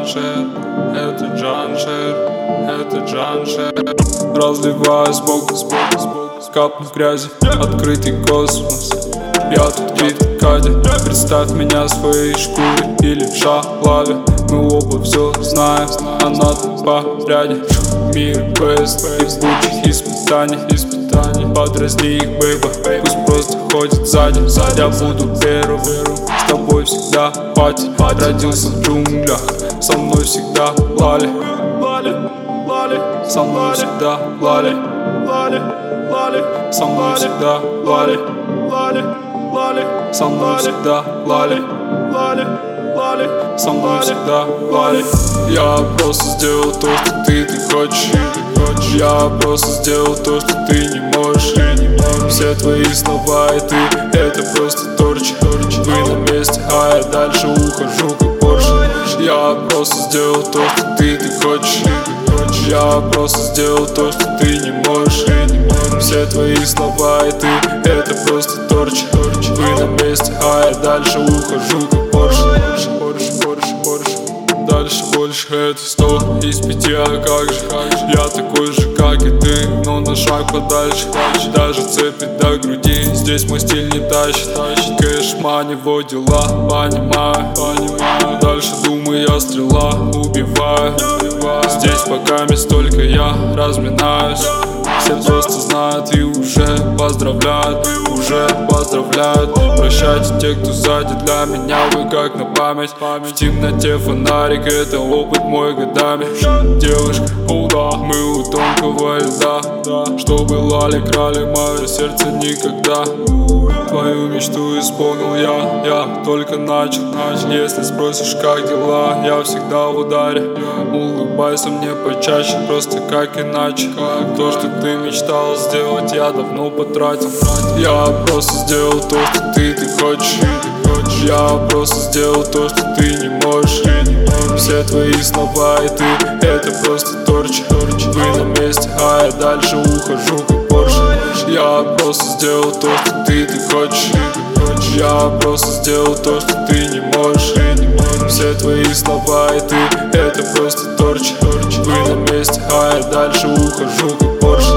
Джаншер, это Джаншер, это Джаншер. Разливаюсь сбоку, капнув грязи, открытый космос. Я тут Кит Кади, представь меня своей шкуре или в шалаве. Мы оба все знаем, она тут по ряде. Мир без ебучих испытаний. Подразни их, бейба, пусть просто ходит сзади. Я буду первым, с тобой всегда пати. Родился в джунглях, со мной всегда лали. Со мной всегда лали. Со мной всегда лали. Со мной всегда лали. Со мной всегда лали. Я просто сделал то, что ты хочешь. Я просто сделал то, что ты не можешь. Все твои слова и ты — это просто торчи. Вы на месте, а я дальше ухожу как Порше. Я просто сделал то, что ты хочешь. Я просто сделал то, что ты не можешь. Все твои слова и ты — это просто торчи. Вы на месте, а я дальше ухожу как Порше. Дальше больше это 100 из 5, а как же? Я такой же, как и ты, но на шаг подальше. Даже цепи до груди, здесь мой стиль не тащит. Кэш, мани, во дела, понимаю. Дальше думаю, я стрела, убиваю. Здесь пока мест только я разминаюсь. Все просто знают и уже поздравляют. Прощайте те, кто сзади, для меня вы как на память. В темноте фонарик, это опыт мой годами. Девушка, мы у тонкого льда. Чтобы лали, крали мое сердце никогда. Твою мечту исполнил я только начал. Если спросишь, как дела, я всегда в ударе. Улыбайся мне почаще, просто как иначе. То, что ты мечтал сделать, я давно потратил. Я просто сделал то, что ты хочешь. Я просто сделал то, что ты не можешь. Все твои слова и ты — это просто торчи. Вы на месте, а я дальше ухожу как Порше. Я просто сделал то, что ты хочешь. Я просто сделал то, что ты не можешь. Все твои слова и ты — это просто торчи. Вы на месте, а я дальше ухожу как Порше.